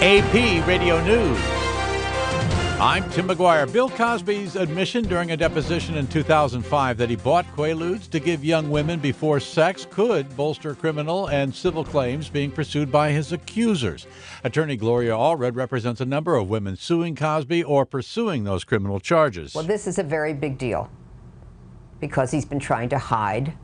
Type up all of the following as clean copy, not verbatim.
AP Radio News. I'm Tim McGuire. Bill Cosby's admission during a deposition in 2005 that he bought Quaaludes to give young women before sex could bolster criminal and civil claims being pursued by his accusers. Attorney Gloria Allred represents a number of women suing Cosby or pursuing those criminal charges. Well, this is a very big deal because he's been trying to hide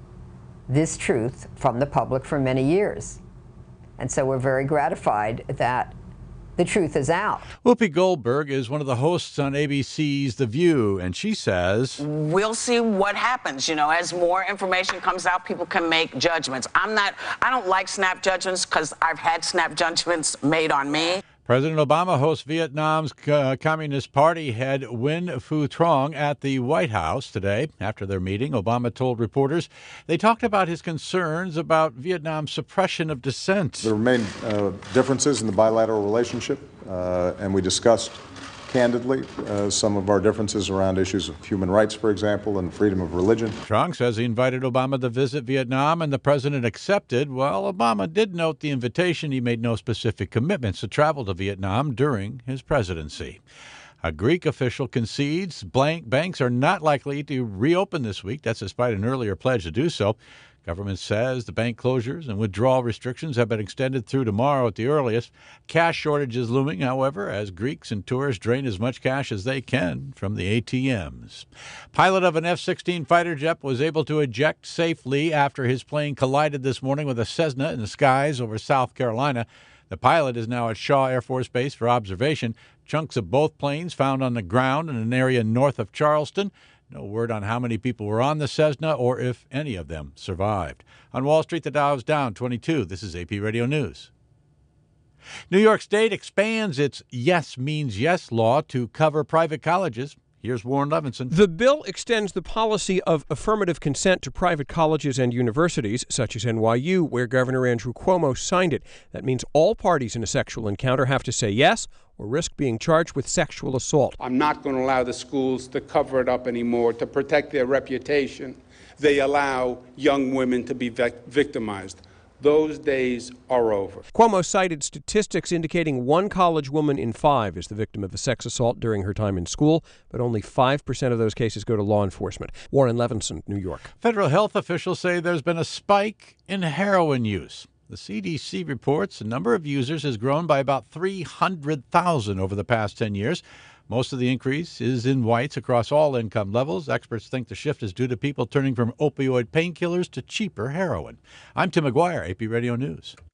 this truth from the public for many years. And so we're very gratified that the truth is out. Whoopi Goldberg is one of the hosts on ABC's The View, and she says, we'll see what happens. As more information comes out, people can make judgments. I don't like snap judgments because I've had snap judgments made on me. President Obama hosts Vietnam's Communist Party head Nguyen Phu Trong at the White House today. After their meeting, Obama told reporters they talked about his concerns about Vietnam's suppression of dissent. There remain differences in the bilateral relationship, and we discussed candidly some of our differences around issues of human rights, for example, and freedom of religion. Trong says he invited Obama to visit Vietnam, and the president accepted. While Obama did note the invitation, he made no specific commitments to travel to Vietnam during his presidency. A Greek official concedes banks are not likely to reopen this week. That's despite an earlier pledge to do so. Government says the bank closures and withdrawal restrictions have been extended through tomorrow at the earliest. Cash shortage is looming, however, as Greeks and tourists drain as much cash as they can from the ATMs. Pilot of an F-16 fighter jet was able to eject safely after his plane collided this morning with a Cessna in the skies over South Carolina. The pilot is now at Shaw Air Force Base for observation. Chunks of both planes found on the ground in an area north of Charleston. No word on how many people were on the Cessna or if any of them survived. On Wall Street, the Dow is down 22. This is AP Radio News. New York State expands its yes means yes law to cover private colleges. Here's Warren Levinson. The bill extends the policy of affirmative consent to private colleges and universities, such as NYU, where Governor Andrew Cuomo signed it. That means all parties in a sexual encounter have to say yes or risk being charged with sexual assault. I'm not going to allow the schools to cover it up anymore to protect their reputation. They allow young women to be victimized. Those days are over. Cuomo cited statistics indicating one college woman in 5 is the victim of a sex assault during her time in school, but only 5% of those cases go to law enforcement. Warren Levinson, New York. Federal health officials say there's been a spike in heroin use. The CDC reports the number of users has grown by about 300,000 over the past 10 years. Most of the increase is in whites across all income levels. Experts think the shift is due to people turning from opioid painkillers to cheaper heroin. I'm Tim McGuire, AP Radio News.